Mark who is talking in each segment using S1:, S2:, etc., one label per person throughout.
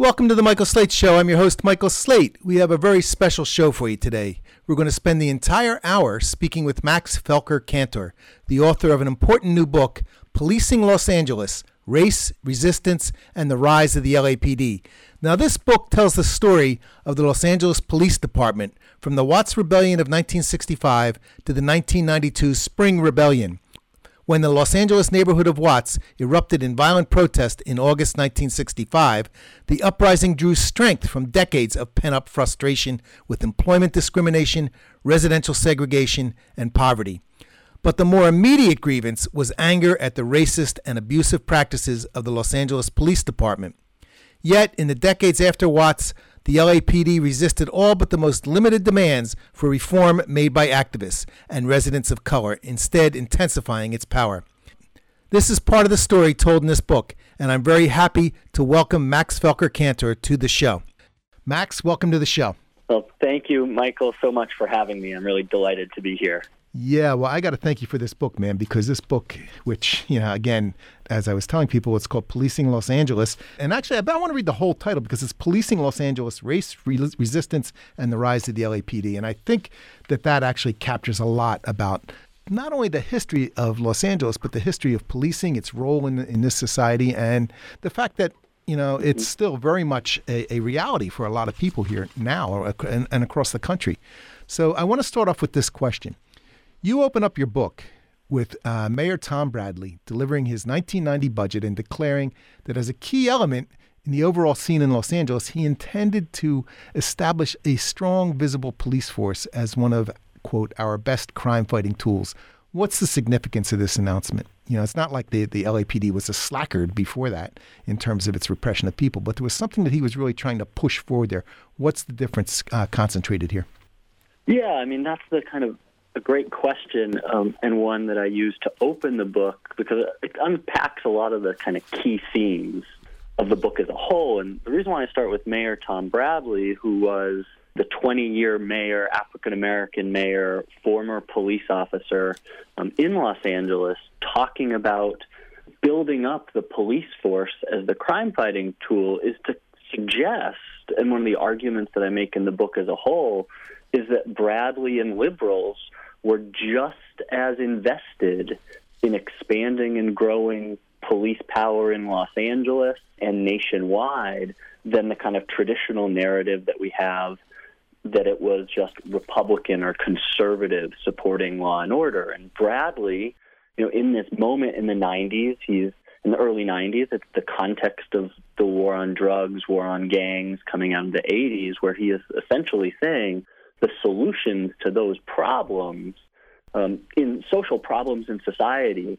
S1: Welcome to the Michael Slate Show. I'm your host, Michael Slate. We have a very special show for you today. We're going to spend the entire hour speaking with Max Felker Kantor, the author of an important new book, Policing Los Angeles, Race, Resistance, and the Rise of the LAPD. Now, this book tells the story of the Los Angeles Police Department from the Watts Rebellion of 1965 to the 1992 Spring Rebellion, when the Los Angeles neighborhood of Watts erupted in violent protest in August 1965. The uprising drew strength from decades of pent-up frustration with employment discrimination, residential segregation, and poverty. But the more immediate grievance was anger at the racist and abusive practices of the Los Angeles Police Department. Yet, in the decades after Watts, the LAPD resisted all but the most limited demands for reform made by activists and residents of color, instead intensifying its power. This is part of the story told in this book, and I'm very happy to welcome Max Felker Kantor to the show. Max, welcome to the show.
S2: Well, thank you, Michael, so much for having me. I'm really delighted to be here.
S1: Yeah, well, I got to thank you for this book, man, because this book, which, again, as I was telling people, it's called Policing Los Angeles. And actually, I want to read the whole title because it's Policing Los Angeles, Race, Resistance, and the Rise of the LAPD. And I think that actually captures a lot about not only the history of Los Angeles, but the history of policing, its role in this society, and the fact that it's still very much a reality for a lot of people here now and across the country. So I want to start off with this question. You open up your book with Mayor Tom Bradley delivering his 1990 budget and declaring that as a key element in the overall scene in Los Angeles, he intended to establish a strong, visible police force as one of, quote, our best crime-fighting tools. What's the significance of this announcement? It's not like the LAPD was a slackard before that in terms of its repression of people, but there was something that he was really trying to push forward there. What's the difference concentrated here?
S2: Yeah, that's the kind of a great question, and one that I use to open the book because it unpacks a lot of the kind of key themes of the book as a whole. And the reason why I start with Mayor Tom Bradley, who was the 20-year mayor, African-American mayor, former police officer in Los Angeles, talking about building up the police force as the crime-fighting tool, is to suggest, and one of the arguments that I make in the book as a whole, is that Bradley and liberals were just as invested in expanding and growing police power in Los Angeles and nationwide than the kind of traditional narrative that we have that it was just Republican or conservative supporting law and order. And Bradley, in this moment in the 90s, he's in the early 90s, it's the context of the war on drugs, war on gangs coming out of the 80s, where he is essentially saying the solutions to those problems, in social problems in society,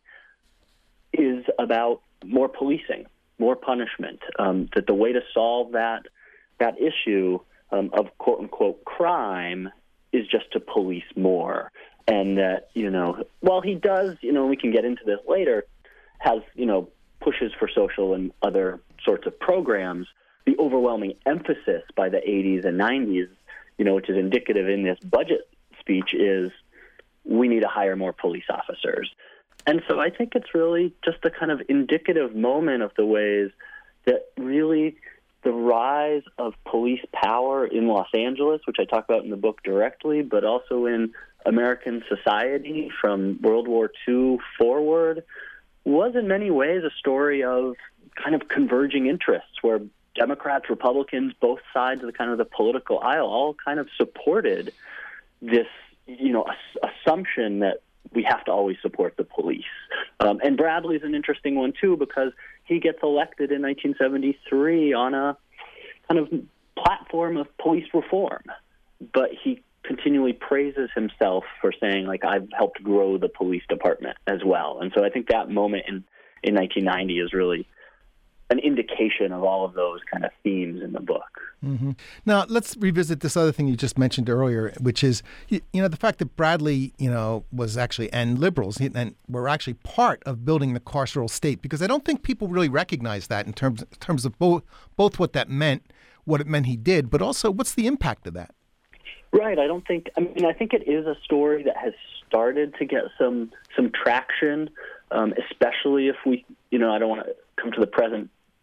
S2: is about more policing, more punishment, that the way to solve that issue of quote-unquote crime is just to police more. And that, while he does, we can get into this later, has, pushes for social and other sorts of programs, the overwhelming emphasis by the 80s and 90s, which is indicative in this budget speech, is we need to hire more police officers. And so I think it's really just a kind of indicative moment of the ways that really the rise of police power in Los Angeles, which I talk about in the book directly, but also in American society from World War II forward, was in many ways a story of kind of converging interests where Democrats, Republicans, both sides of the political aisle all kind of supported this, assumption that we have to always support the police. And Bradley's an interesting one, too, because he gets elected in 1973 on a kind of platform of police reform. But he continually praises himself for saying, I've helped grow the police department as well. And so I think that moment in 1990 is really an indication of all of those kind of themes in the book.
S1: Mm-hmm. Now, let's revisit this other thing you just mentioned earlier, which is, the fact that Bradley, was actually, and liberals, and were actually part of building the carceral state, because I don't think people really recognize that in terms of both what that meant, what it meant he did, but also what's the impact of that?
S2: Right. I think it is a story that has started to get some traction, especially if we, I don't want to come to the present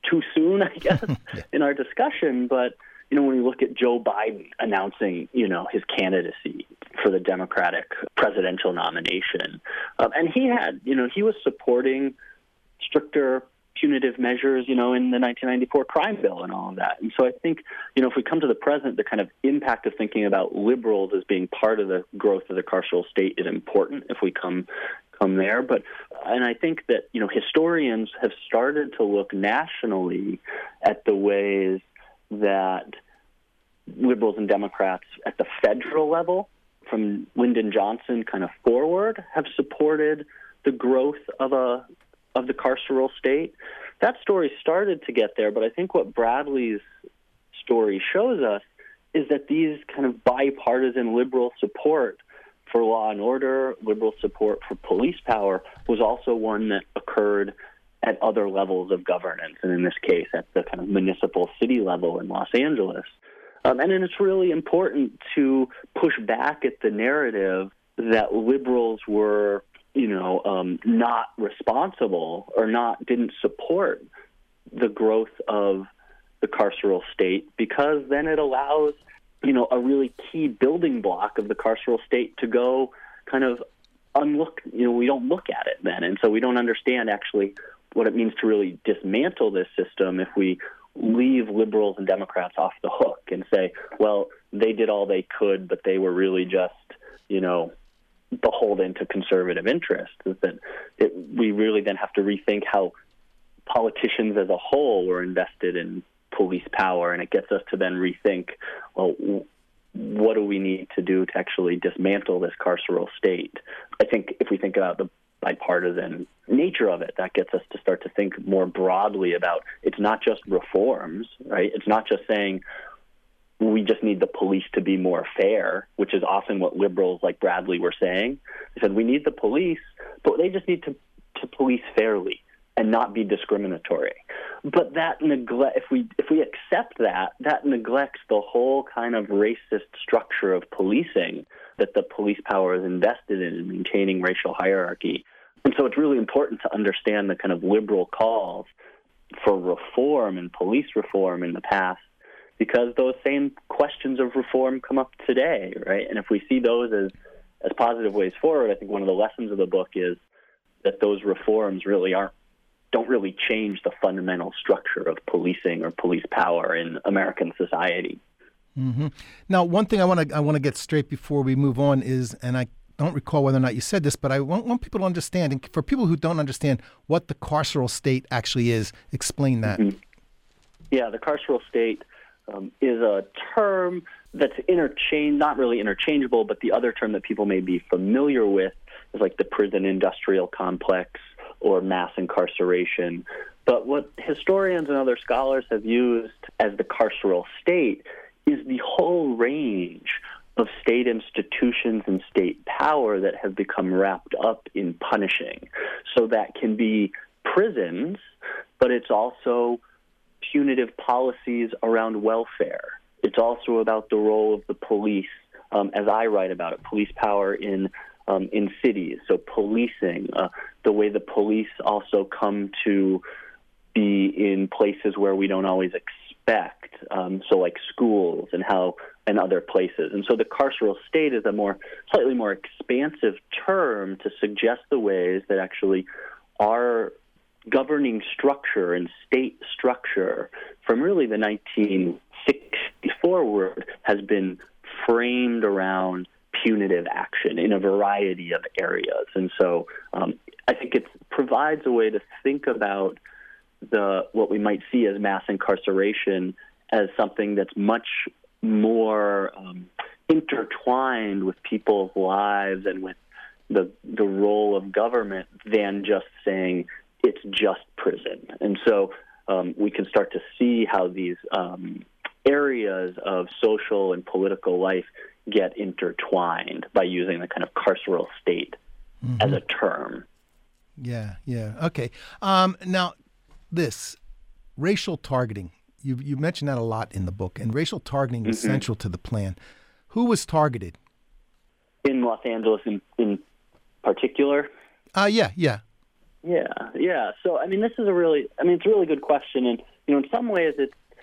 S2: too soon, I guess, in our discussion. But, when we look at Joe Biden announcing, his candidacy for the Democratic presidential nomination, and he was supporting stricter punitive measures, in the 1994 crime bill and all of that. And so I think, if we come to the present, the kind of impact of thinking about liberals as being part of the growth of the carceral state is important if we come there. And I think that, historians have started to look nationally at the ways that liberals and Democrats at the federal level, from Lyndon Johnson kind of forward, have supported the growth of the carceral state. That story started to get there, but I think what Bradley's story shows us is that these kind of bipartisan liberal support for law and order, liberal support for police power, was also one that occurred at other levels of governance, and in this case at the kind of municipal city level in Los Angeles. And then it's really important to push back at the narrative that liberals were not responsible or didn't support the growth of the carceral state, because then it allows, a really key building block of the carceral state to go kind of unlook. We don't look at it then. And so we don't understand actually what it means to really dismantle this system if we leave liberals and Democrats off the hook and say, well, they did all they could, but they were really just, beholden to conservative interests. We really then have to rethink how politicians as a whole were invested in police power, and it gets us to then rethink, well, what do we need to do to actually dismantle this carceral state? I think if we think about the bipartisan nature of it, that gets us to start to think more broadly about, it's not just reforms, right? It's not just saying we just need the police to be more fair, which is often what liberals like Bradley were saying. They said we need the police, but they just need to police fairly and not be discriminatory. But that if we accept that neglects the whole kind of racist structure of policing that the police power is invested in maintaining racial hierarchy. And so it's really important to understand the kind of liberal calls for reform and police reform in the past, because those same questions of reform come up today, right? And if we see those as positive ways forward, I think one of the lessons of the book is that those reforms really don't really change the fundamental structure of policing or police power in American society.
S1: Mm-hmm. Now, one thing I want to get straight before we move on is, and I don't recall whether or not you said this, but I want people to understand, and for people who don't understand what the carceral state actually is, explain that.
S2: Mm-hmm. Yeah, the carceral state is a term that's not really interchangeable, but the other term that people may be familiar with is like the prison industrial complex or mass incarceration. But what historians and other scholars have used as the carceral state is the whole range of state institutions and state power that have become wrapped up in punishing. So that can be prisons, but it's also punitive policies around welfare. It's also about the role of the police, as I write about it, police power in cities. So policing, the way the police also come to be in places where we don't always expect, so like schools and other places. And so the carceral state is a slightly more expansive term to suggest the ways that actually our governing structure and state structure from really the 1960s forward has been framed around punitive action in a variety of areas. And so I think it provides a way to think about what we might see as mass incarceration as something that's much more intertwined with people's lives and with the role of government than just saying it's just prison. And so we can start to see how these areas of social and political life get intertwined by using the kind of carceral state as a term.
S1: Yeah. Okay. Now, this racial targeting, you mentioned that a lot in the book, and racial targeting is central to the plan. Who was targeted?
S2: In Los Angeles in particular?
S1: Yeah.
S2: Yeah. So, this is it's a really good question. And in some ways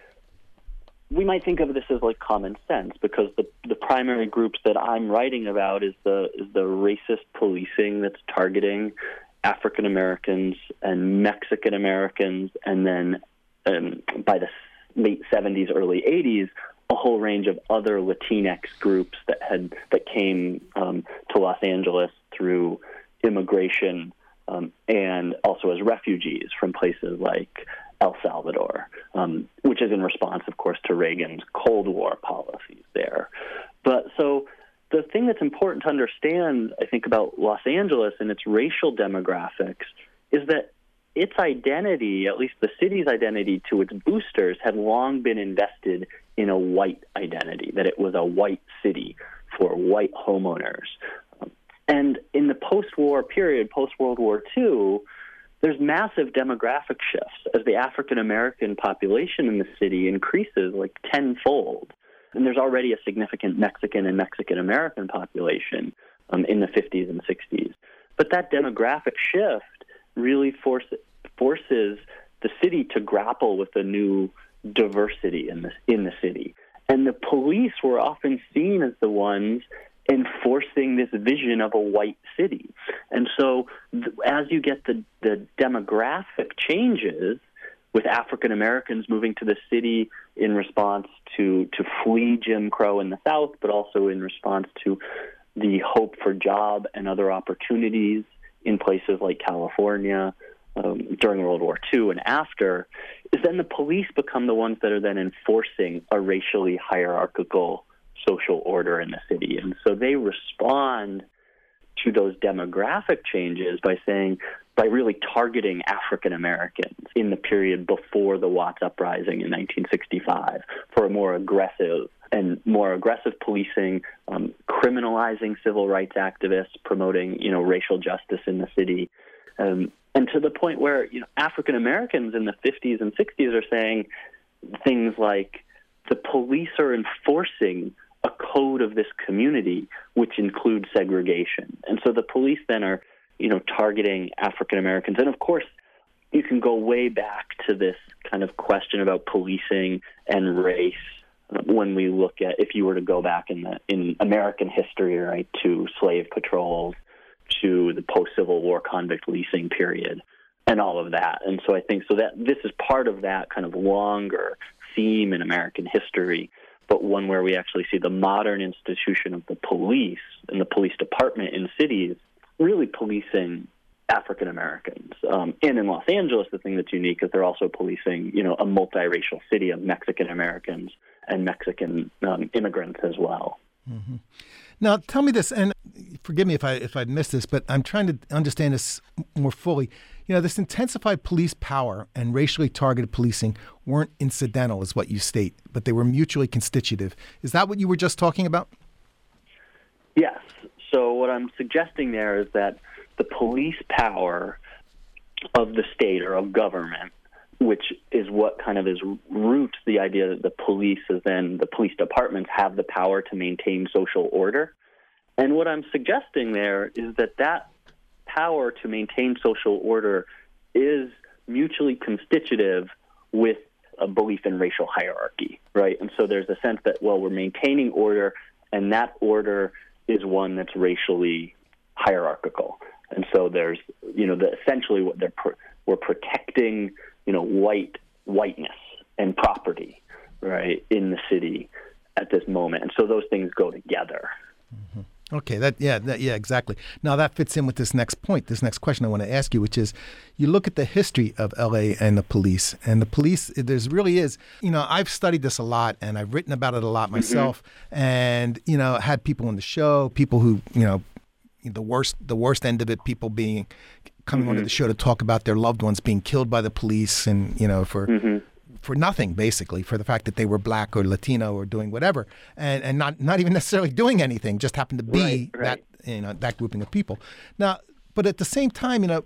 S2: we might think of this as like common sense, because the primary groups that I'm writing about is the racist policing that's targeting African Americans and Mexican Americans, and then by the late 70s, early 80s, a whole range of other Latinx groups that came to Los Angeles through immigration and also as refugees from places like El Salvador, which is in response, of course, to Reagan's Cold War policies there. But so the thing that's important to understand, I think, about Los Angeles and its racial demographics is that its identity, at least the city's identity to its boosters, had long been invested in a white identity, that it was a white city for white homeowners. And in the post-war period, post-World War II, there's massive demographic shifts as the African-American population in the city increases like tenfold. And there's already a significant Mexican and Mexican-American population in the 50s and 60s. But that demographic shift really forces the city to grapple with a new diversity in the city. And the police were often seen as the ones enforcing this vision of a white city. And so as you get the demographic changes, with African Americans moving to the city in response to flee Jim Crow in the South, but also in response to the hope for job and other opportunities in places like California during World War II and after, is then the police become the ones that are then enforcing a racially hierarchical social order in the city. And so they respond to those demographic changes by really targeting African Americans in the period before the Watts Uprising in 1965 for a more aggressive policing, criminalizing civil rights activists, promoting racial justice in the city, and to the point where African Americans in the 50s and 60s are saying things like the police are enforcing a code of this community, which includes segregation. And so the police then are, targeting African Americans. And of course, you can go way back to this kind of question about policing and race when we look at, if you were to go back in American history, right, to slave patrols, to the post-Civil War convict leasing period, and all of that. And so I think that this is part of that kind of longer theme in American history, but one where we actually see the modern institution of the police and the police department in cities really policing African Americans. And in Los Angeles, the thing that's unique is they're also policing, a multiracial city of Mexican Americans and Mexican immigrants as well.
S1: Mm-hmm. Now, tell me this, and forgive me if I missed this, but I'm trying to understand this more fully. This intensified police power and racially targeted policing weren't incidental, is what you state, but they were mutually constitutive. Is that what you were just talking about?
S2: Yes. So what I'm suggesting there is that the police power of the state or of government, which is what kind of roots the idea that the police departments have the power to maintain social order. And what I'm suggesting there is that power to maintain social order is mutually constitutive with a belief in racial hierarchy, right? And so there's a sense that, we're maintaining order, and that order is one that's racially hierarchical. And so there's, essentially what we're protecting, whiteness and property, right, in the city at this moment. And so those things go together.
S1: Mm-hmm. Okay, exactly. Now that fits in with this next question I want to ask you, which is, you look at the history of LA and the police, there's really is, I've studied this a lot and I've written about it a lot myself, and, had people on the show, people who, the worst end of it, people coming onto the show to talk about their loved ones being killed by the police and, for nothing, basically, for the fact that they were black or Latino or doing whatever, and not even necessarily doing anything, just happened to be that grouping of people. Now, but at the same time,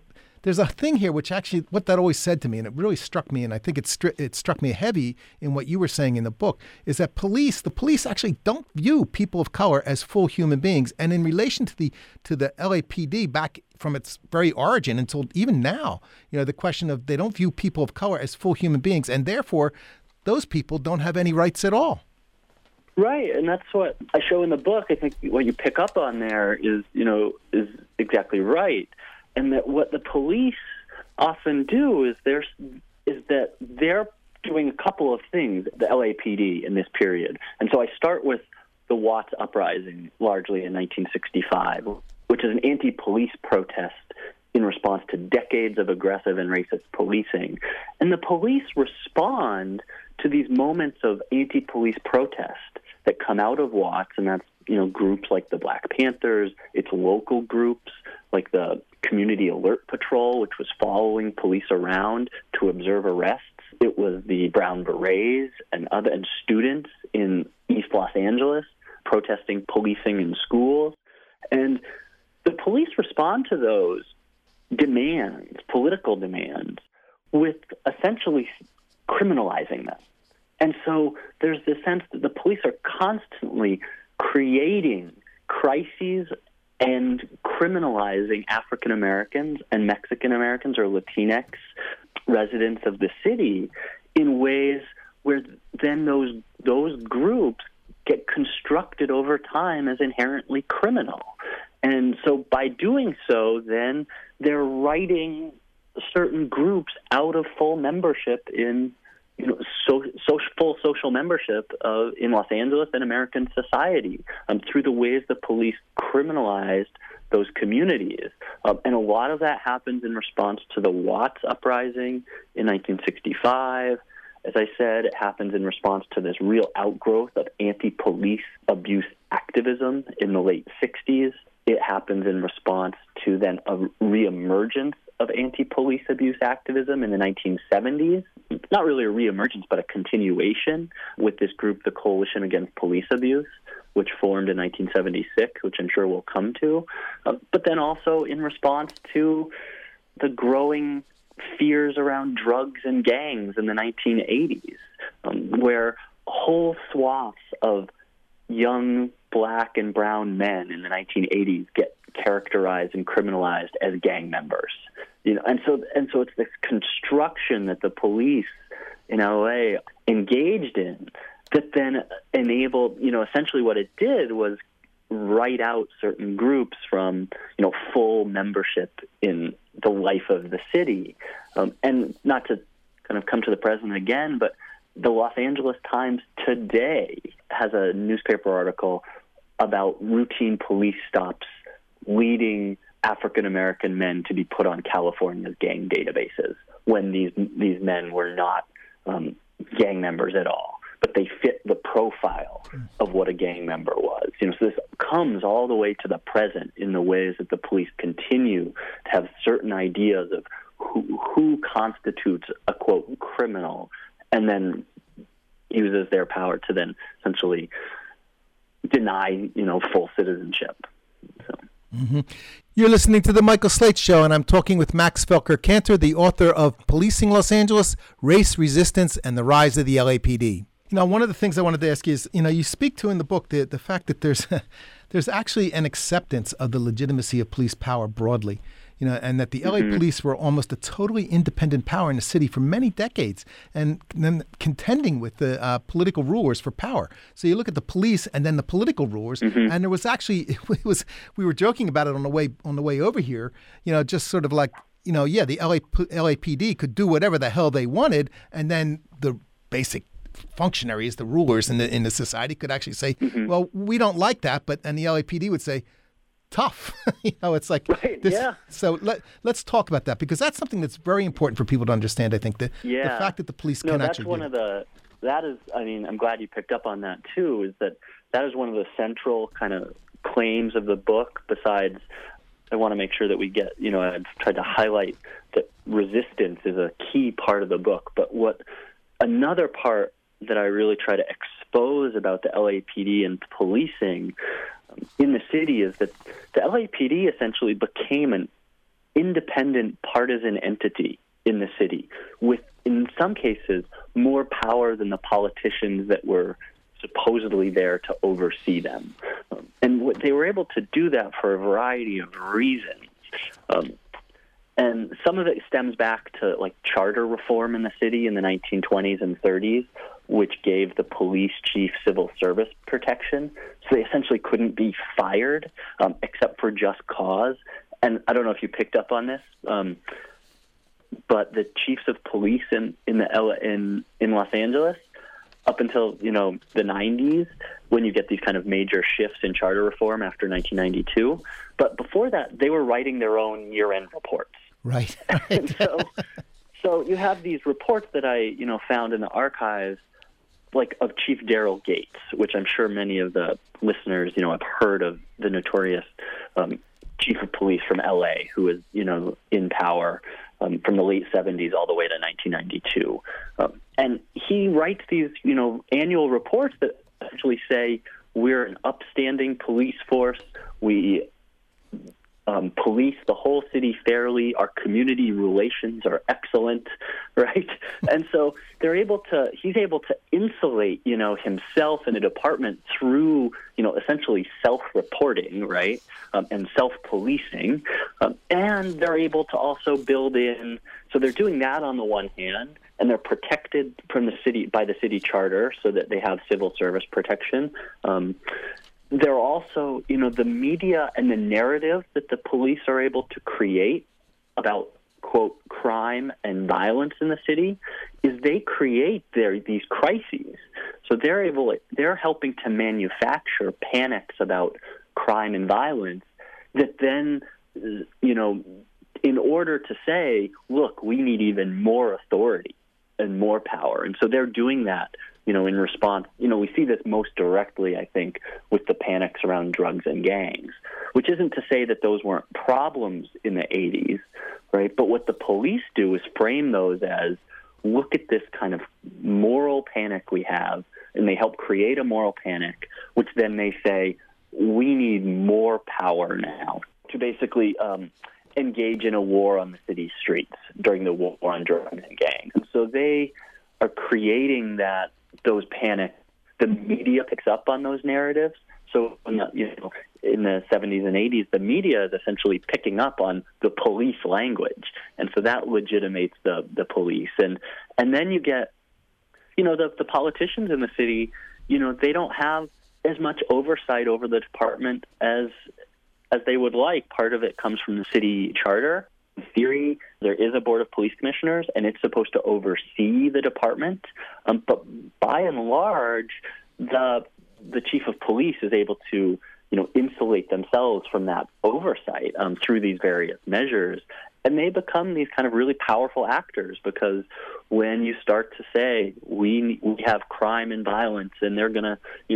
S1: there's a thing here which actually, what that always said to me, and it really struck me, and I think it struck me heavy in what you were saying in the book, is that the police actually don't view people of color as full human beings. And in relation to the LAPD back from its very origin until even now, the question of they don't view people of color as full human beings, and therefore those people don't have any rights at all.
S2: Right, and that's what I show in the book. I think what you pick up on there is exactly right, and that what the police often do is that they're doing a couple of things, the LAPD in this period. And so I start with the Watts Uprising, largely in 1965, which is an anti-police protest in response to decades of aggressive and racist policing. And the police respond to these moments of anti-police protest that come out of Watts, and that's groups like the Black Panthers, its local groups like the Community Alert Patrol, which was following police around to observe arrests. It was the Brown Berets and students in East Los Angeles protesting policing in schools. And the police respond to those demands, political demands, with essentially criminalizing them. And so there's this sense that the police are constantly creating crises and criminalizing African Americans and Mexican Americans or Latinx residents of the city in ways where then those groups get constructed over time as inherently criminal. And so by doing so, then they're writing certain groups out of full membership in full social membership in Los Angeles and American society through the ways the police criminalized those communities. And a lot of that happens in response to the Watts Uprising in 1965. As I said, it happens in response to this real outgrowth of anti-police abuse activism in the late 60s. It happens in response to then a reemergence of anti-police abuse activism in the 1970s. Not really a reemergence, but a continuation with this group, the Coalition Against Police Abuse, which formed in 1976, which I'm sure we'll come to. But then also in response to the growing fears around drugs and gangs in the 1980s, where whole swaths of young black and brown men in the 1980s get characterized and criminalized as gang members. And so it's this construction that the police in LA engaged in that then enabled, essentially what it did was write out certain groups from, full membership in the life of the city. And not to kind of come to the present again, but the Los Angeles Times today has a newspaper article about routine police stops leading African-American men to be put on California's gang databases when these men were not gang members at all, but they fit the profile of what a gang member was. So this comes all the way to the present in the ways that the police continue to have certain ideas of who constitutes a, quote, criminal, and then uses their power to then essentially deny, full citizenship. So.
S1: Mm-hmm. You're listening to The Michael Slate Show, and I'm talking with Max Felker Kantor, the author of Policing Los Angeles, Race, Resistance, and the Rise of the LAPD. One of the things I wanted to ask you is, you speak to in the book the fact that there's actually an acceptance of the legitimacy of police power broadly, and that the LA police were almost a totally independent power in the city for many decades, and then contending with the political rulers for power. So you look at the police and then the political rulers, and there was actually we were joking about it on the way over here, just sort of like the LAPD could do whatever the hell they wanted, and then the basic functionaries, the rulers in the society could actually say, well, we don't like that, and the LAPD would say, tough. It's like
S2: right,
S1: this.
S2: Yeah.
S1: So let's talk about that, because that's something that's very important for people to understand. I think the fact that the police can actually.
S2: I'm glad you picked up on that too. Is that is one of the central kind of claims of the book. Besides, I want to make sure that we get. I've tried to highlight that resistance is a key part of the book, but another part that I really try to expose about the LAPD and policing in the city is that the LAPD essentially became an independent partisan entity in the city with, in some cases, more power than the politicians that were supposedly there to oversee them. And they were able to do that for a variety of reasons. And some of it stems back to like charter reform in the city in the 1920s and 30s, which gave the police chief civil service protection. So they essentially couldn't be fired except for just cause. And I don't know if you picked up on this, but the chiefs of police in Los Angeles, up until the 90s, when you get these kind of major shifts in charter reform after 1992, but before that, they were writing their own year-end reports.
S1: Right.
S2: And so you have these reports that I found in the archives, like of Chief Daryl Gates, which I'm sure many of the listeners have heard of, the notorious chief of police from L.A. who was in power from the late 70s all the way to 1992. And he writes these, annual reports that essentially say we're an upstanding police force. We police the whole city fairly. Our community relations are excellent, right? And so he's able to insulate, himself and the department through, essentially self-reporting, right, and self-policing. And they're able to also build in, so they're doing that on the one hand, and they're protected from the city by the city charter so that they have civil service protection. They're also, the media and the narrative that the police are able to create about, quote, crime and violence in the city is they create these crises. So they're helping to manufacture panics about crime and violence that then, in order to say, look, we need even more authority and more power. And so they're doing that, in response. We see this most directly, I think, with the panics around drugs and gangs, which isn't to say that those weren't problems in the 80s, right? But what the police do is frame those as, look at this kind of moral panic we have, and they help create a moral panic, which then they say, we need more power now to basically engage in a war on the city streets during the war on drugs and gangs. And so they are creating those panics. The media picks up on those narratives. So in the 70s and 80s, the media is essentially picking up on the police language, and so that legitimates the police. And then you get, the politicians in the city, they don't have as much oversight over the department as they would like. Part of it comes from the city charter. In theory, there is a board of police commissioners, and it's supposed to oversee the department. But by and large, the chief of police is able to, insulate themselves from that oversight through these various measures. And they become these kind of really powerful actors, because when you start to say, we have crime and violence, and they're going to,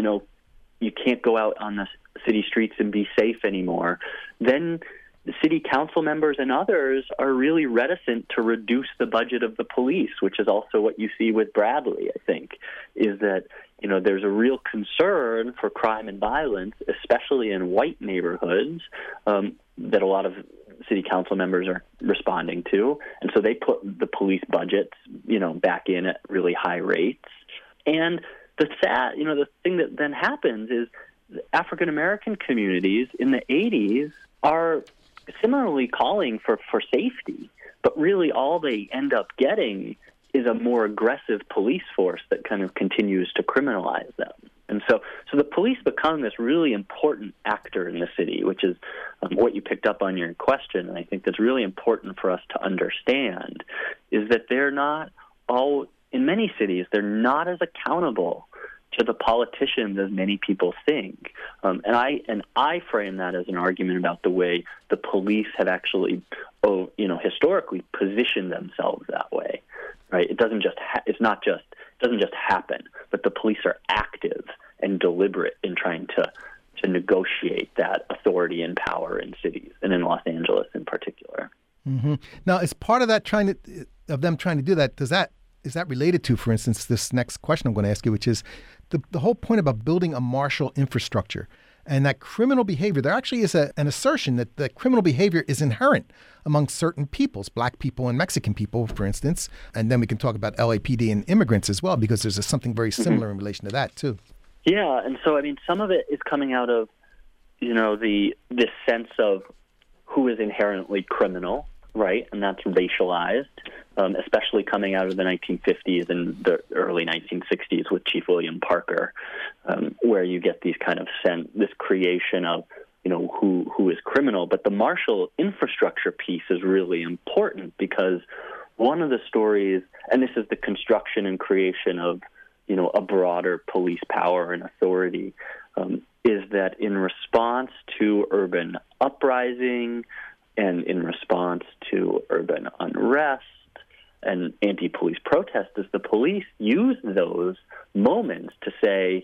S2: you can't go out on the city streets and be safe anymore, then the city council members and others are really reticent to reduce the budget of the police, which is also what you see with Bradley, I think, is that, there's a real concern for crime and violence, especially in white neighborhoods, that a lot of city council members are responding to. And so they put the police budgets, back in at really high rates. And the thing that then happens is African-American communities in the 80s are similarly calling for safety, but really all they end up getting is a more aggressive police force that kind of continues to criminalize them. And so the police become this really important actor in the city, which is what you picked up on your question, and I think that's really important for us to understand, is that they're not all, in many cities, they're not as accountable to the politicians as many people think. And I frame that as an argument about the way the police have actually, historically positioned themselves that way, right? It doesn't just happen, but the police are active and deliberate in trying to negotiate that authority and power in cities, and in Los Angeles in particular.
S1: Mm-hmm. Now, as part of that them trying to do that, is that related to, for instance, this next question I'm going to ask you, which is the whole point about building a martial infrastructure? And that criminal behavior, there actually is an assertion that the criminal behavior is inherent among certain peoples, black people and Mexican people, for instance. And then we can talk about LAPD and immigrants as well, because there's something very similar in relation to that, too.
S2: Yeah, and so, some of it is coming out of, this sense of who is inherently criminal, right? And that's racialized, especially coming out of the 1950s and the early 1960s with Chief William Parker, where you get these kind of this creation of, who is criminal. But the martial infrastructure piece is really important, because one of the stories, and this is the construction and creation of, a broader police power and authority, is that in response to urban uprising and in response to urban unrest and anti-police protests, the police use those moments to say,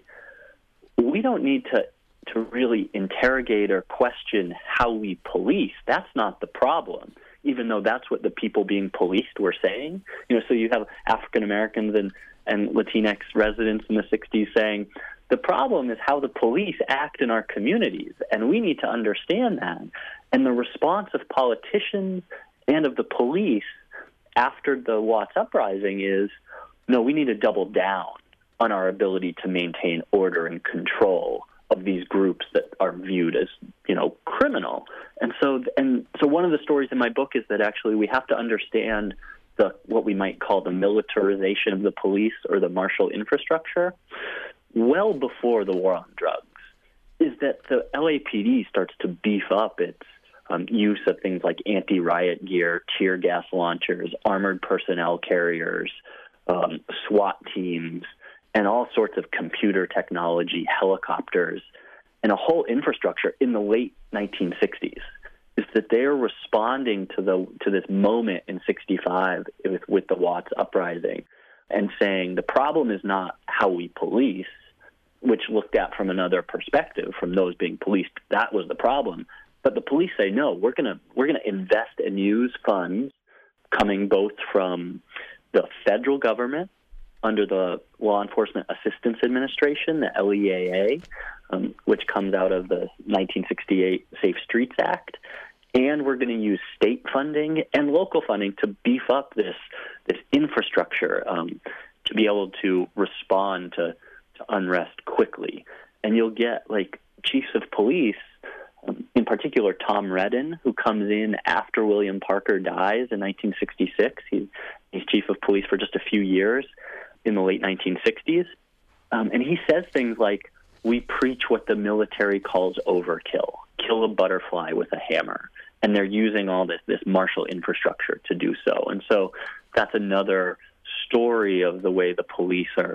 S2: we don't need to really interrogate or question how we police. That's not the problem, even though that's what the people being policed were saying. So you have African Americans and Latinx residents in the 60s saying, the problem is how the police act in our communities, and we need to understand that. And the response of politicians and of the police after the Watts uprising is, no, we need to double down on our ability to maintain order and control of these groups that are viewed as, criminal. And so one of the stories in my book is that actually we have to understand what we might call the militarization of the police or the martial infrastructure well before the war on drugs, is that the LAPD starts to beef up its use of things like anti-riot gear, tear gas launchers, armored personnel carriers, SWAT teams, and all sorts of computer technology, helicopters, and a whole infrastructure in the late 1960s. Is that they're responding to this moment in 65 with the Watts uprising and saying the problem is not how we police, which looked at from another perspective, from those being policed, that was the problem. But the police say, no, we're gonna invest and use funds coming both from the federal government under the Law Enforcement Assistance Administration, the LEAA, which comes out of the 1968 Safe Streets Act. And we're going to use state funding and local funding to beef up this infrastructure to be able to respond to unrest quickly. And you'll get chiefs of police, in particular Tom Redden, who comes in after William Parker dies in 1966. He's chief of police for just a few years in the late 1960s. And he says things like, we preach what the military calls overkill, kill a butterfly with a hammer. And they're using all this martial infrastructure to do so. And so that's another story of the way the police are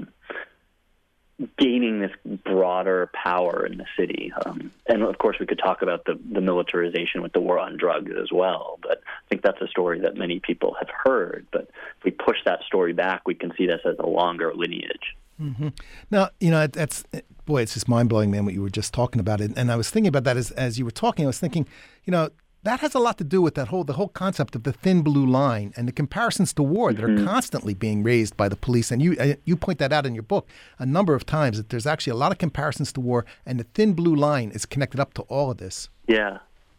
S2: gaining this broader power in the city. And, of course, we could talk about the militarization with the war on drugs as well. But I think that's a story that many people have heard. But if we push that story back, we can see this as a longer lineage.
S1: Mm-hmm. Now, it's just mind-blowing, man, what you were just talking about. And I was thinking about that as you were talking. I was thinking, that has a lot to do with the whole concept of the thin blue line and the comparisons to war that are constantly being raised by the police. And you point that out in your book a number of times, that there's actually a lot of comparisons to war, and the thin blue line is connected up to all of this.
S2: Yeah.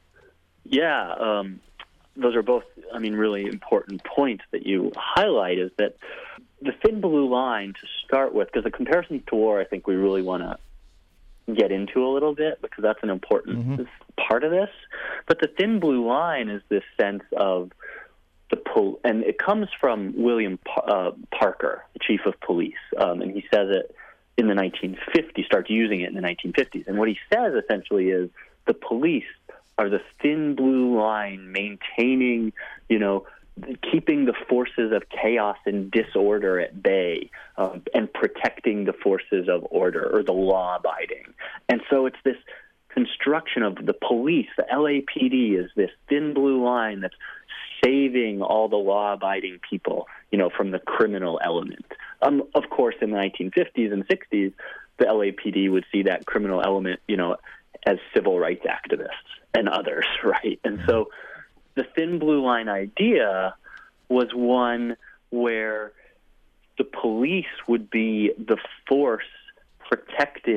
S2: Those are both, really important points that you highlight, is that the thin blue line, to start with, because the comparisons to war, I think we really want to get into a little bit, because that's an important part of this. But the thin blue line is this sense of and it comes from William Parker, the chief of police, and he says it in the 1950s, starts using it in the 1950s. And what he says essentially is the police are the thin blue line maintaining, keeping the forces of chaos and disorder at bay, and protecting the forces of order, or the law-abiding. And so it's this construction of the police, the LAPD, is this thin blue line that's saving all the law-abiding people, from the criminal element. Of course, in the 1950s and 60s, the LAPD would see that criminal element, as civil rights activists and others, right? And so the thin blue line idea was one where the police would be the force protecting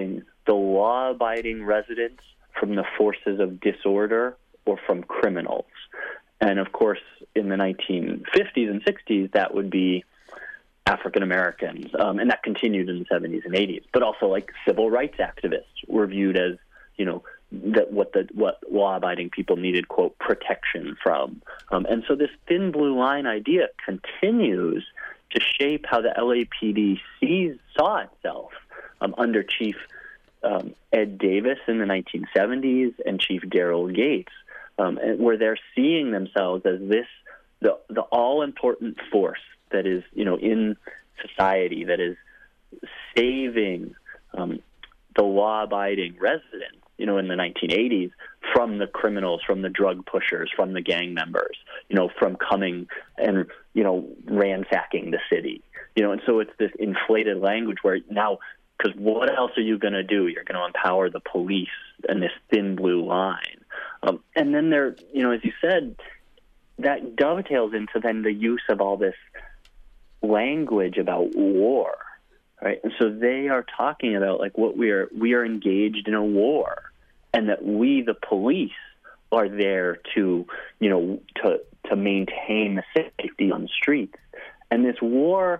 S2: the law-abiding residents from the forces of disorder or from criminals. And of course, in the 1950s and 60s, that would be African Americans, and that continued in the 70s and 80s. But also, like, civil rights activists were viewed as, that what law-abiding people needed, quote, protection from. And so this thin blue line idea continues to shape how the LAPD saw itself under Chief Ed Davis in the 1970s and Chief Daryl Gates, where they're seeing themselves as the all-important force that is, in society, that is saving the law-abiding residents, in the 1980s from the criminals, from the drug pushers, from the gang members, from coming and, ransacking the city. And so it's this inflated language where now, because what else are you going to do? You're going to empower the police and this thin blue line. And then there, as you said, that dovetails into then the use of all this language about war, right? And so they are talking about like what we are engaged in a war, and that we, the police, are there to maintain the safety on the streets. And this war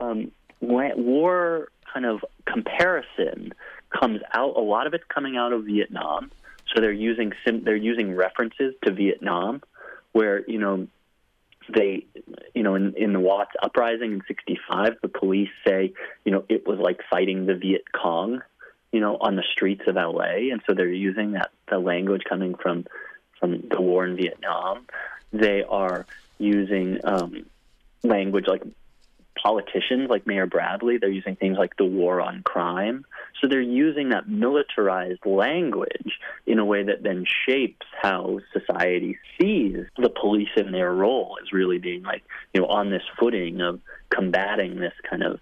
S2: kind of comparison comes out. A lot of it's coming out of Vietnam. So they're using references to Vietnam, where they in the Watts uprising in '65, the police say it was like fighting the Viet Cong, on the streets of LA, and so they're using the language coming from the war in Vietnam. They are using language like politicians, like Mayor Bradley. They're using things like the war on crime. So they're using that militarized language in a way that then shapes how society sees the police in their role as really being like, on this footing of combating this kind of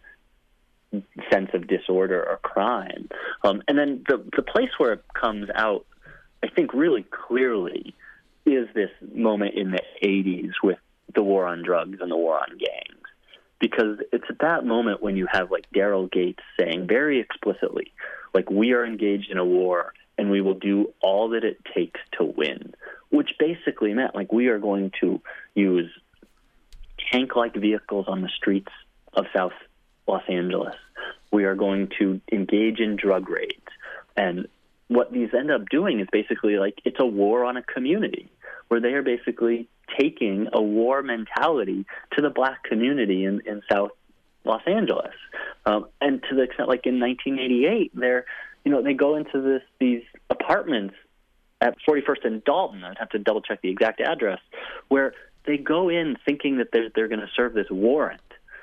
S2: sense of disorder or crime. And then the place where it comes out, I think, really clearly is this moment in the 80s with the war on drugs and the war on gangs. Because it's at that moment when you have, like, Daryl Gates saying very explicitly, like, we are engaged in a war and we will do all that it takes to win, which basically meant, like, we are going to use tank-like vehicles on the streets of South Los Angeles. We are going to engage in drug raids. And what these end up doing is basically, like, it's a war on a community, where they are basically taking a war mentality to the black community in South Los Angeles. And to the extent, like in 1988, they go into these apartments at 41st and Dalton. I'd have to double check the exact address, where they go in thinking that they're going to serve this warrant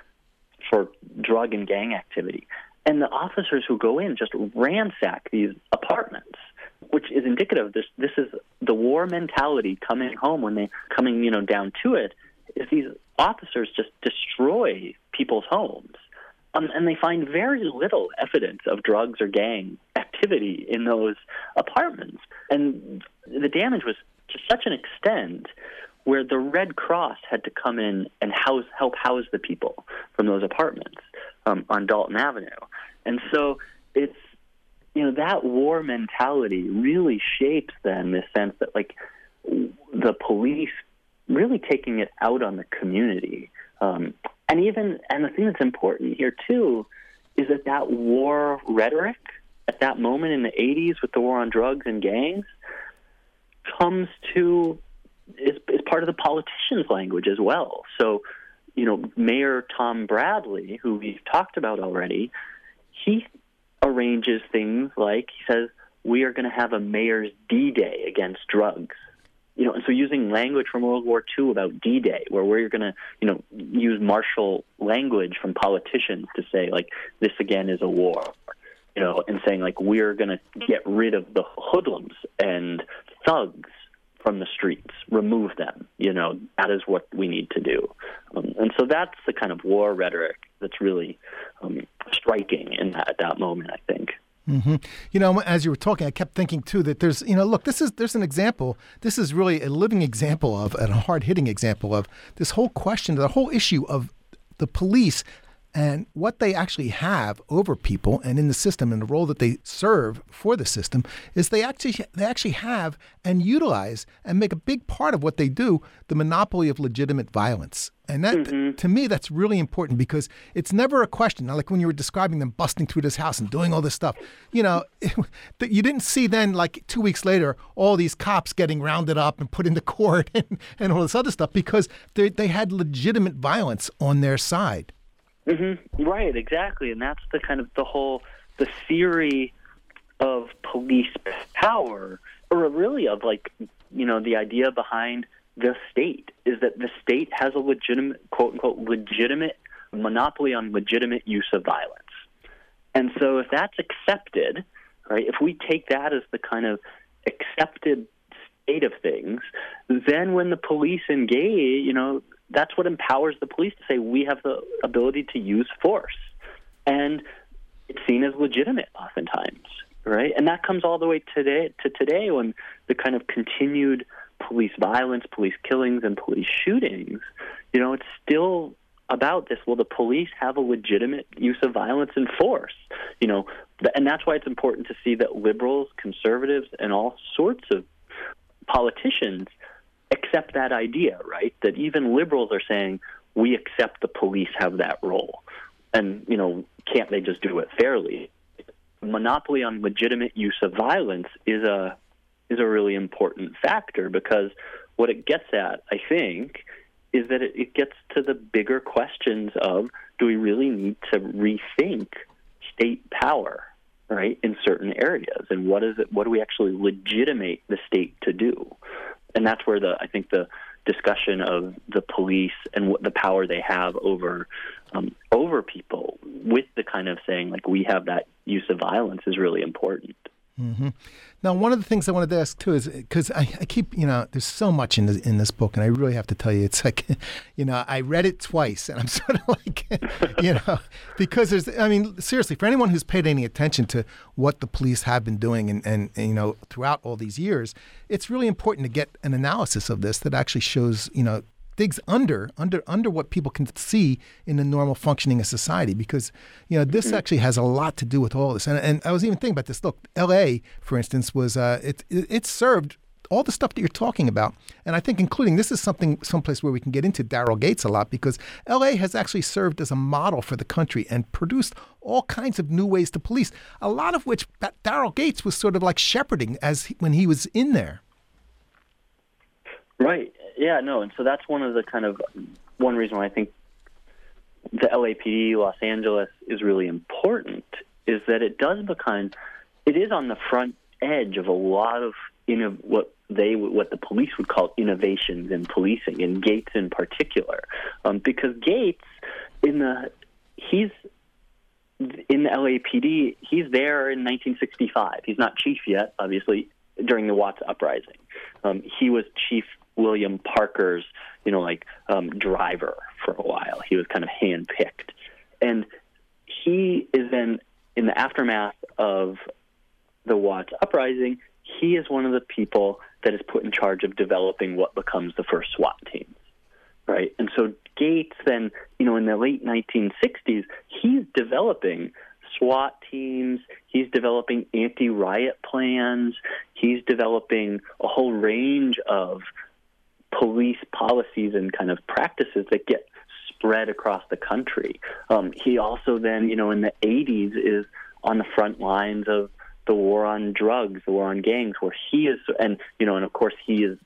S2: for drug and gang activity. And the officers who go in just ransack these apartments, which is indicative of this is the war mentality coming home when they coming down to it, is these officers just destroy people's homes. And they find very little evidence of drugs or gang activity in those apartments. And the damage was to such an extent where the Red Cross had to come in and help house the people from those apartments on Dalton Avenue. And so it's, that war mentality really shapes then this sense that, like, the police really taking it out on the community. And the thing that's important here, too, is that war rhetoric at that moment in the 80s with the war on drugs and gangs is part of the politicians' language as well. So, Mayor Tom Bradley, who we've talked about already, he arranges things like, he says, we are going to have a mayor's D-Day against drugs. And so using language from World War II about D-Day, where we're going to, use martial language from politicians to say, like, this again is a war, and saying, like, we're going to get rid of the hoodlums and thugs from the streets, remove them, that is what we need to do. And so that's the kind of war rhetoric that's really striking at that moment, I think.
S1: Mm-hmm. As you were talking, I kept thinking, too, that there's, there's an example. This is really a living example of, and a hard-hitting example of, this whole question, the whole issue of the police And what they actually have over people and in the system and the role that they serve for the system is they actually have and utilize and make a big part of what they do, the monopoly of legitimate violence. And that, to me, that's really important because it's never a question. Now, like when you were describing them busting through this house and doing all this stuff, you didn't see then, like 2 weeks later, all these cops getting rounded up and put into court and all this other stuff because they had legitimate violence on their side.
S2: Right, exactly. And that's the kind of the theory of police power, or really of the idea behind the state is that the state has a legitimate, quote unquote, legitimate monopoly on legitimate use of violence. And so if that's accepted, right, if we take that as the kind of accepted state of things, then when the police engage, that's what empowers the police to say we have the ability to use force. And it's seen as legitimate oftentimes, right? And that comes all the way today when the kind of continued police violence, police killings, and police shootings, it's still about this. Well, the police have a legitimate use of violence and force, and that's why it's important to see that liberals, conservatives, and all sorts of politicians accept that idea, right? That even liberals are saying, we accept the police have that role. And, can't they just do it fairly? Monopoly on legitimate use of violence is a really important factor because what it gets at, I think, is that it gets to the bigger questions of, do we really need to rethink state power, right, in certain areas? And what do we actually legitimate the state to do? And that's where I think the discussion of the police and what the power they have over people, with the kind of saying like we have that use of violence, is really important.
S1: Mm-hmm. Now, one of the things I wanted to ask too is because I keep, there's so much in this book, and I really have to tell you, it's like, I read it twice, and I'm sort of like, because seriously, for anyone who's paid any attention to what the police have been doing and throughout all these years, it's really important to get an analysis of this that actually shows, digs under what people can see in the normal functioning of society, because this actually has a lot to do with all this. And I was even thinking about this. Look, L.A., for instance, was it served all the stuff that you're talking about, and I think including this is someplace where we can get into Daryl Gates a lot, because L.A. has actually served as a model for the country and produced all kinds of new ways to police, a lot of which Daryl Gates was sort of like shepherding when he was in there.
S2: Right. Yeah, no, and so that's one reason why I think the LAPD, Los Angeles, is really important, is that it is on the front edge of a lot of what the police would call innovations in policing, and Gates in particular, because Gates he's in the LAPD. He's there in 1965. He's not chief yet, obviously, during the Watts uprising. He was Chief William Parker's, driver for a while. He was kind of handpicked. And he is then, in the aftermath of the Watts uprising, he is one of the people that is put in charge of developing what becomes the first SWAT teams, right? And so Gates then, in the late 1960s, he's developing SWAT teams, he's developing anti-riot plans, he's developing a whole range of police policies and kind of practices that get spread across the country. He also then, in the 80s, is on the front lines of the war on drugs, the war on gangs, where he is, and of course he is,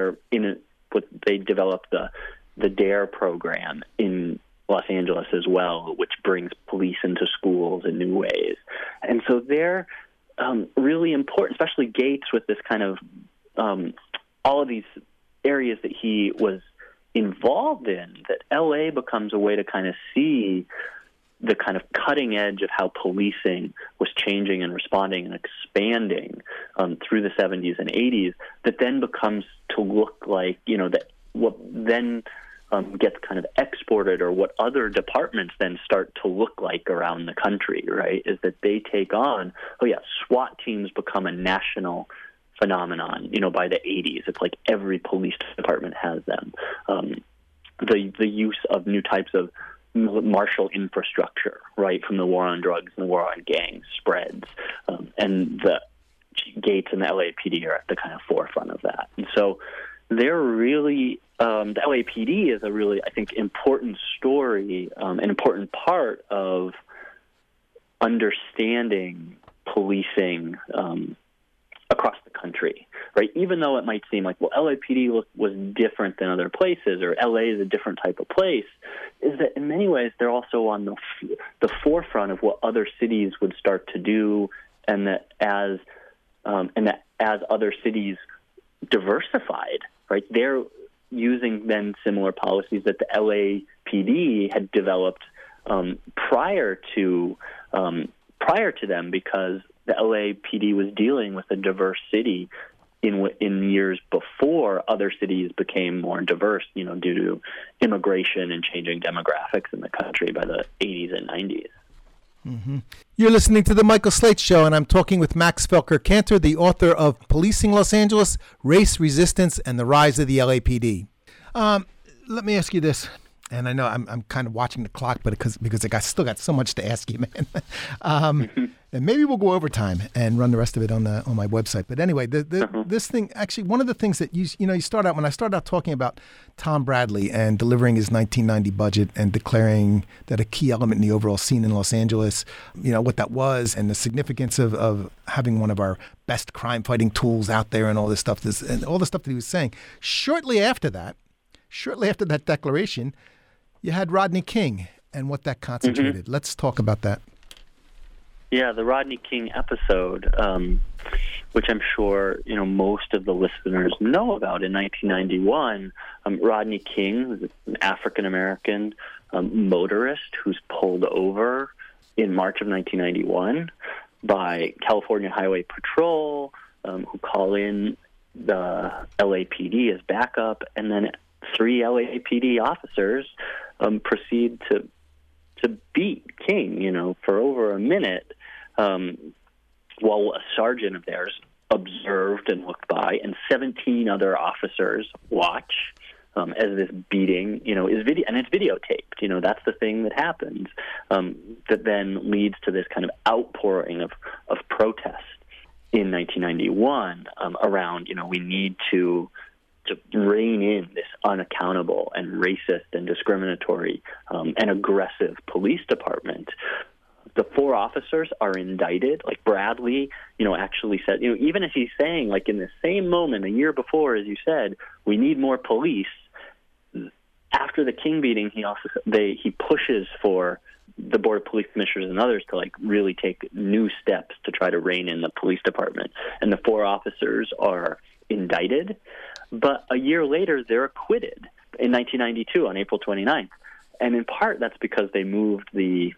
S2: they developed the DARE program in Los Angeles as well, which brings police into schools in new ways. And so they're really important, especially Gates, with this kind of all of these areas that he was involved in, that LA becomes a way to kind of see the kind of cutting edge of how policing was changing and responding and expanding through the 70s and 80s, that then becomes to look like, that what then gets kind of exported, or what other departments then start to look like around the country, right, is that they take on, SWAT teams become a national phenomenon, by the 80s. It's like every police department has them. The use of new types of martial infrastructure, right, from the war on drugs and the war on gangs spreads. And the Gates and the LAPD are at the kind of forefront of that. And so they're really, the LAPD is a really, I think, important story, an important part of understanding policing across the country, right? Even though it might seem like, well, LAPD was different than other places, or LA is a different type of place, is that in many ways they're also on the forefront of what other cities would start to do, and that as other cities diversified, right, they're using then similar policies that the LAPD had developed prior to them, because the LAPD was dealing with a diverse city in years before other cities became more diverse, due to immigration and changing demographics in the country by the 80s and 90s.
S1: Mm-hmm. You're listening to The Michael Slate Show, and I'm talking with Max Felker Kantor, the author of Policing Los Angeles, Race, Resistance, and the Rise of the LAPD. Let me ask you this, and I know I'm kind of watching the clock, but because I still got so much to ask you, man. And maybe we'll go overtime and run the rest of it on my website. But anyway, this thing, actually, one of the things that you start out, when I started out talking about Tom Bradley and delivering his 1990 budget and declaring that a key element in the overall scene in Los Angeles, what that was, and the significance of having one of our best crime fighting tools out there, and all this stuff, and all the stuff that he was saying. Shortly after that declaration, you had Rodney King and what that concentrated. Mm-hmm. Let's talk about that.
S2: Yeah, the Rodney King episode, which I'm sure most of the listeners know about. In 1991, Rodney King was an African-American motorist who's pulled over in March of 1991 by California Highway Patrol, who call in the LAPD as backup, and then 3 LAPD officers proceed to beat King, for over a minute, while a sergeant of theirs observed and looked by, and 17 other officers watch as this beating, is video, and it's videotaped. That's the thing that happens, that then leads to this kind of outpouring of protest in 1991 around, we need to rein in this unaccountable and racist and discriminatory and aggressive police department. The 4 officers are indicted. Like Bradley, actually said, even as he's saying, like in the same moment a year before, as you said, we need more police. After the King beating, he pushes for the Board of Police Commissioners and others to like really take new steps to try to rein in the police department. And the 4 officers are indicted, but a year later they're acquitted in 1992 on April 29th. And in part that's because they moved the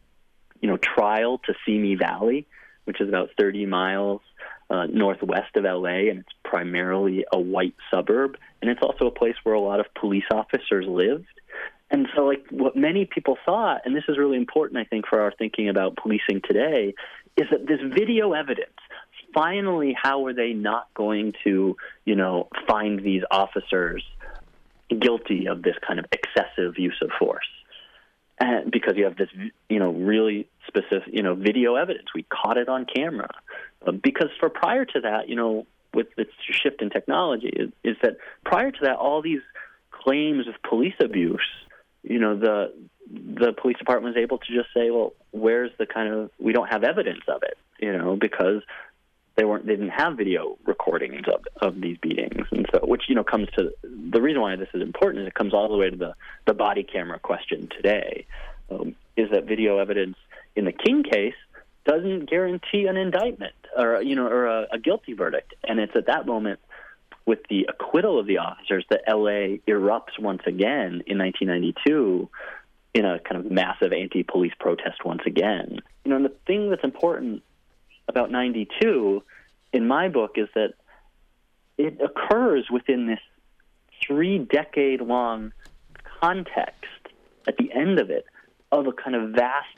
S2: trial to Simi Valley, which is about 30 miles northwest of LA, and it's primarily a white suburb, and it's also a place where a lot of police officers lived. And so like what many people thought, and this is really important I think for our thinking about policing today, is that this video evidence, finally, how were they not going to, find these officers guilty of this kind of excessive use of force? And because you have this, really specific, video evidence. We caught it on camera. Because for prior to that, with this shift in technology, is that prior to that, all these claims of police abuse, the police department was able to just say, well, where's we don't have evidence of it, because they didn't have video recordings of these beatings. And so, which, comes to the reason why this is important is it comes all the way to the body camera question today, is that video evidence in the King case doesn't guarantee an indictment or a guilty verdict. And it's at that moment with the acquittal of the officers that LA erupts once again in 1992 in a kind of massive anti-police protest once again. And the thing that's important about 92 in my book is that it occurs within this 3-decade-long context at the end of it of a kind of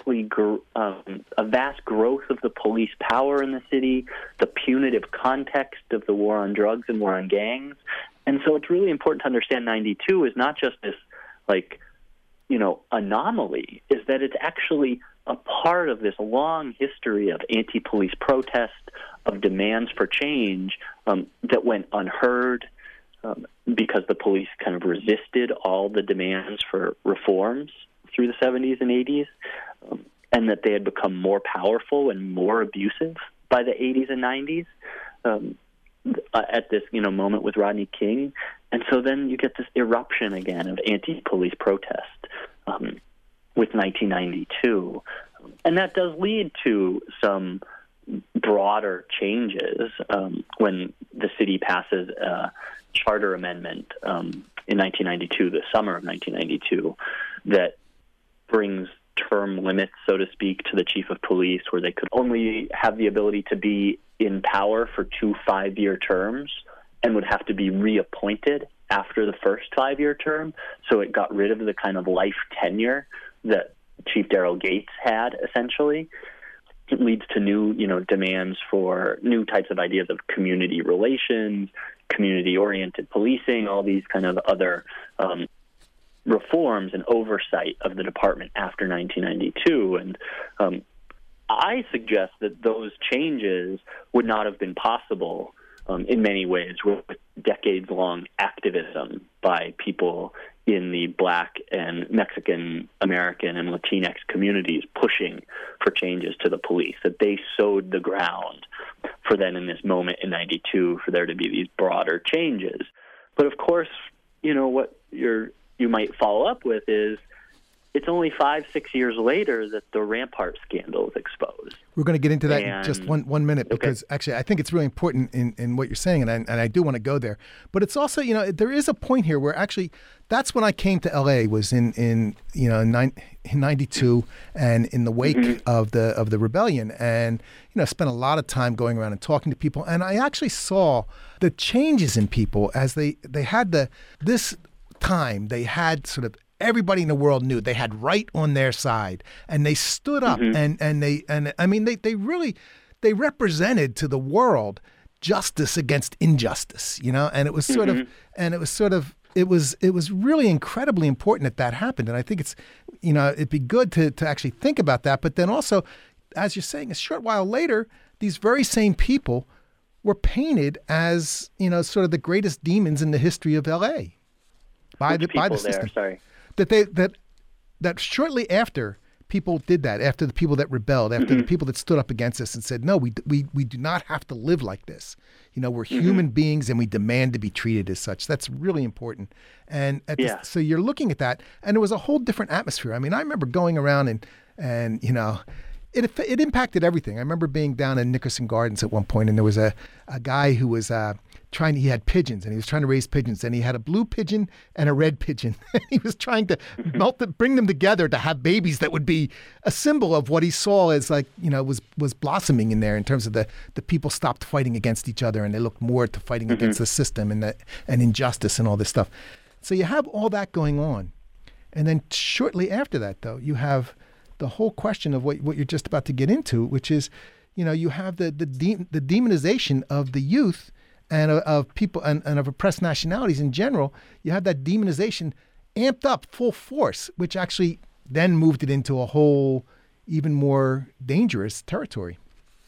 S2: a vast growth of the police power in the city, the punitive context of the war on drugs and war on gangs. And so it's really important to understand 92 is not just this like anomaly is that it's actually a part of this long history of anti-police protest, of demands for change that went unheard because the police kind of resisted all the demands for reforms through the 70s and 80s, and that they had become more powerful and more abusive by the 80s and 90s at this moment with Rodney King. And so then you get this eruption again of anti-police protest with 1992. And that does lead to some broader changes when the city passes a charter amendment in 1992, the summer of 1992, that brings term limits, so to speak, to the chief of police, where they could only have the ability to be in power for 2 5-year terms and would have to be reappointed after the first 5-year term. So it got rid of the kind of life tenure that Chief Daryl Gates had, essentially. It leads to new, demands for new types of ideas of community relations, community-oriented policing, all these kind of other reforms and oversight of the department after 1992. And I suggest that those changes would not have been possible in many ways with decades-long activism by people in the Black and Mexican American and Latinx communities pushing for changes to the police, that they sowed the ground for then in this moment in 92 for there to be these broader changes. But of course, what you might follow up with is it's only 5-6 years later that the Rampart scandal is exposed.
S1: We're going to get into that in just one minute, because actually I think it's really important in what you're saying, and I do want to go there. But it's also, there is a point here where actually that's when I came to LA, was in 92 and in the wake of the rebellion, and spent a lot of time going around and talking to people, and I actually saw the changes in people as they had this time they had sort of everybody in the world knew they had right on their side, and they stood up and they really represented to the world justice against injustice, and it was sort of it was really incredibly important that happened. And I think it's it'd be good to actually think about that. But then also, as you're saying, a short while later, these very same people were painted as sort of the greatest demons in the history of LA by the system.
S2: Sorry.
S1: That shortly after people did that, after the people that rebelled, after the people that stood up against us and said, no, we do not have to live like this. We're human beings and we demand to be treated as such. That's really important. And so you're looking at that, and it was a whole different atmosphere. I mean, I remember going around and it impacted everything. I remember being down in Nickerson Gardens at one point, and there was a guy who was he had pigeons, and he was trying to raise pigeons, and he had a blue pigeon and a red pigeon. He was trying to bring them together to have babies that would be a symbol of what he saw as was blossoming in there in terms of the people stopped fighting against each other, and they looked more to fighting against the system and injustice and all this stuff. So you have all that going on. And then shortly after that, though, you have the whole question of what you're just about to get into, which is, you have the demonization of the youth and of people and of oppressed nationalities in general. You have that demonization amped up full force, which actually then moved it into a whole even more dangerous territory.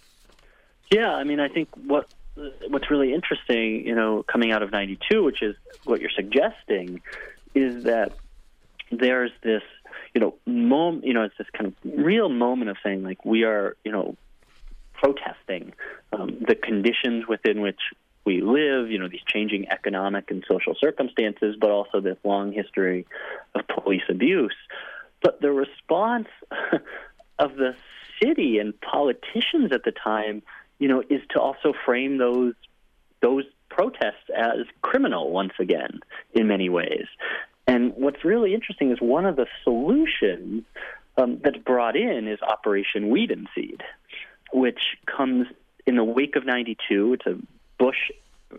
S2: Yeah, I mean, I think what's really interesting, coming out of 92, which is what you're suggesting, is that there's this, moment, it's this kind of real moment of saying, like, we are, protesting the conditions within which we live, these changing economic and social circumstances, but also this long history of police abuse. But the response of the city and politicians at the time, is to also frame those protests as criminal once again, in many ways. And what's really interesting is one of the solutions that's brought in is Operation Weed and Seed, which comes in the wake of 92. It's a Bush,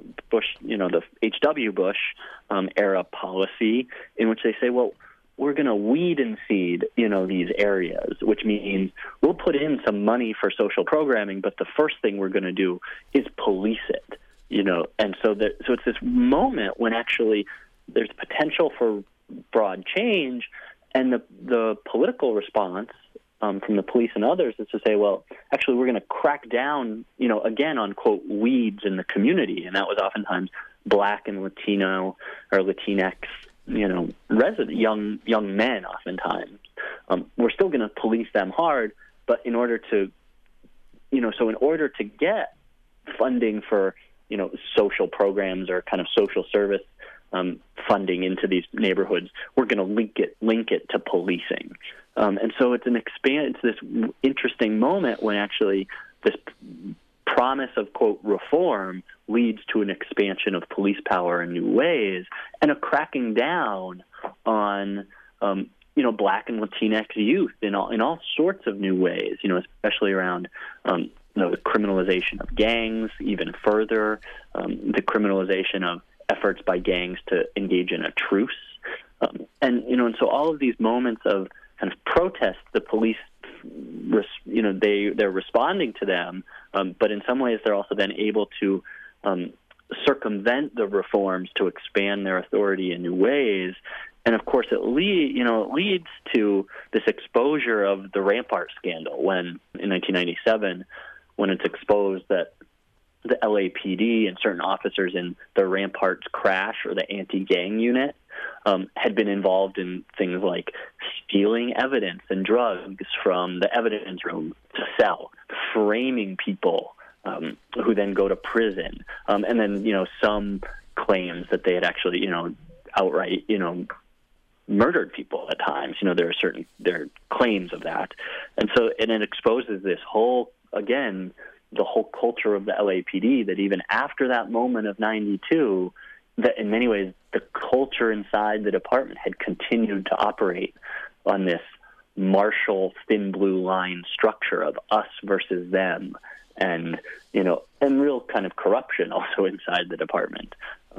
S2: the H.W. Bush era policy in which they say, well, we're going to weed and seed, these areas, which means we'll put in some money for social programming, but the first thing we're going to do is police it, And so it's this moment when actually there's potential for broad change, And the political response from the police and others is to say, well, actually, we're going to crack down, again on, quote, weeds in the community. And that was oftentimes Black and Latino or Latinx, resident, young men oftentimes. We're still going to police them hard, but in order to get funding for, social programs or kind of social service funding into these neighborhoods, we're going to link it to policing. And so it's this interesting moment when actually this promise of, quote, reform leads to an expansion of police power in new ways and a cracking down on, Black and Latinx youth in all sorts of new ways, especially around, the criminalization of gangs, even further, the criminalization of efforts by gangs to engage in a truce. And so all of these moments of kind of protest, the police, they're responding to them, but in some ways they're also then able to circumvent the reforms to expand their authority in new ways. And of course, it leads to this exposure of the Rampart scandal in 1997, when it's exposed that the LAPD and certain officers in the Rampart's crash or the anti-gang unit had been involved in things like stealing evidence and drugs from the evidence room to sell, framing people who then go to prison, and then some claims that they had actually outright murdered people at times. There are claims of that, and it exposes this whole, again, the whole culture of the LAPD, that even after that moment of 92, that in many ways the culture inside the department had continued to operate on this martial thin blue line structure of us versus them, and real kind of corruption also inside the department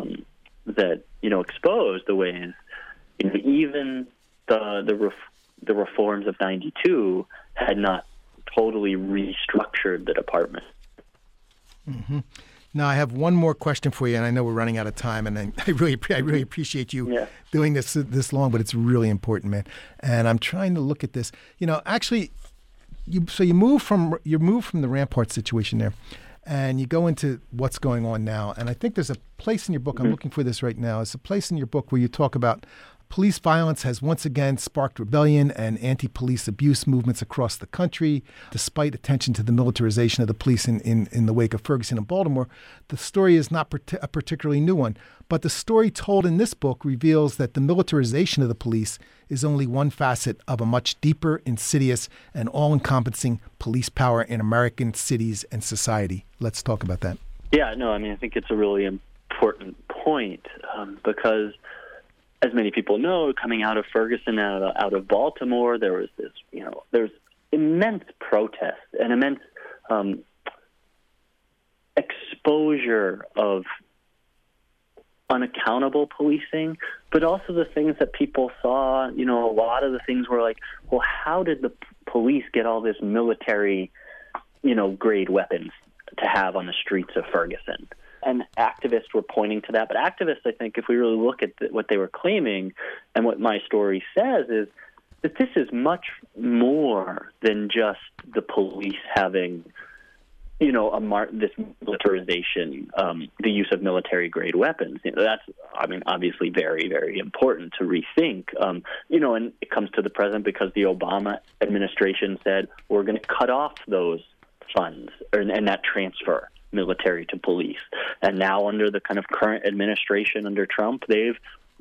S2: that exposed the ways even the reforms of 92 had not totally restructured the department.
S1: Mm-hmm. Now, I have one more question for you, and I know we're running out of time, and I really appreciate you doing this long, but it's really important, man. And I'm trying to look at this. Actually, you move from the Rampart situation there, and you go into what's going on now. And I think there's a place in your book, I'm looking for this right now. It's a place in your book where you talk about police violence has once again sparked rebellion and anti-police abuse movements across the country. Despite attention to the militarization of the police in the wake of Ferguson and Baltimore, the story is not a particularly new one. But the story told in this book reveals that the militarization of the police is only one facet of a much deeper, insidious, and all-encompassing police power in American cities and society. Let's talk about that.
S2: Yeah, no, I think it's a really important point because, as many people know, coming out of Ferguson, out of Baltimore, there was this, there's immense protest and immense exposure of unaccountable policing, but also the things that people saw, a lot of the things were like, well, how did the police get all this military, grade weapons to have on the streets of Ferguson? And activists were pointing to that. But activists, I think, if we really look at what they were claiming and what my story says, is that this is much more than just the police having, this militarization, the use of military-grade weapons. That's, obviously very, very important to rethink. And it comes to the present because the Obama administration said, we're going to cut off those funds and that transfer military to police. And now under the kind of current administration under Trump, they've,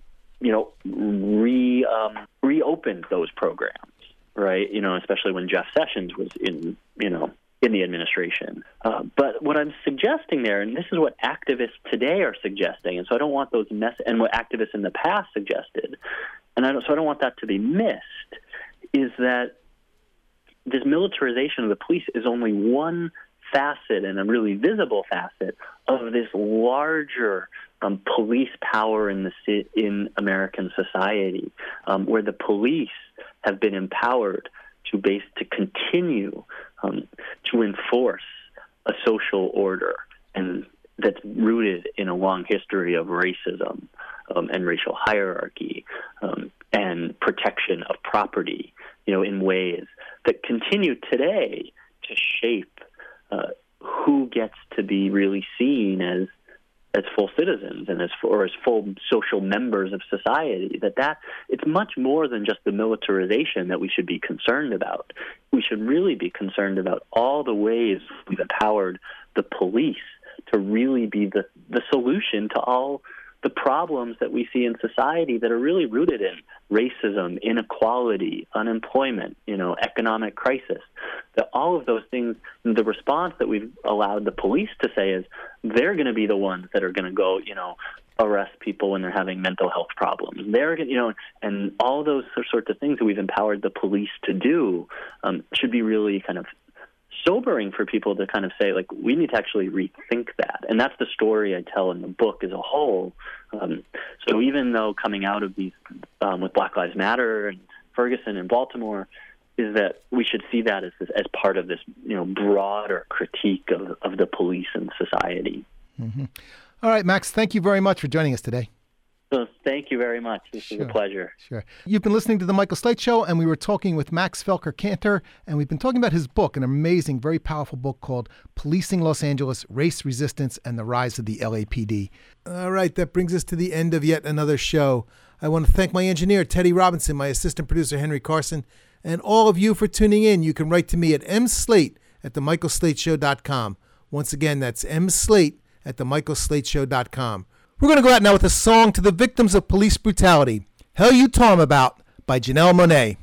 S2: reopened those programs, right? Especially when Jeff Sessions was in the administration. But what I'm suggesting there, and this is what activists today are suggesting, and so I don't want those and what activists in the past suggested, so I don't want that to be missed, is that this militarization of the police is only one facet, and a really visible facet, of this larger police power in American society, where the police have been empowered to continue to enforce a social order, and that's rooted in a long history of racism and racial hierarchy, and protection of property, in ways that continue today to shape who gets to be really seen as full citizens and as full social members of society. That it's much more than just the militarization that we should be concerned about. We should really be concerned about all the ways we've empowered the police to really be the solution to all the problems that we see in society that are really rooted in racism, inequality, unemployment, economic crisis. That all of those things, the response that we've allowed the police to say is they're going to be the ones that are going to go, arrest people when they're having mental health problems. They're going to, and all those sorts of things that we've empowered the police to do should be really kind of sobering for people to kind of say, like, we need to actually rethink that. And that's the story I tell in the book as a whole. So even though coming out of these with Black Lives Matter and Ferguson and Baltimore is that we should see that as part of this, broader critique of the police and society.
S1: Mm-hmm. All right, Max, thank you very much for joining us today.
S2: So thank you very much. This is a pleasure.
S1: Sure. You've been listening to The Michael Slate Show, and we were talking with Max Felker Kantor, and we've been talking about his book, an amazing, very powerful book called Policing Los Angeles, Race Resistance and the Rise of the LAPD. All right, that brings us to the end of yet another show. I want to thank my engineer, Teddy Robinson, my assistant producer, Henry Carson, and all of you for tuning in. You can write to me at mslate@themichaelslateshow.com. Once again, that's mslate@themichaelslateshow.com. We're going to go out now with a song to the victims of police brutality, Hell You Tom About by Janelle Monáe.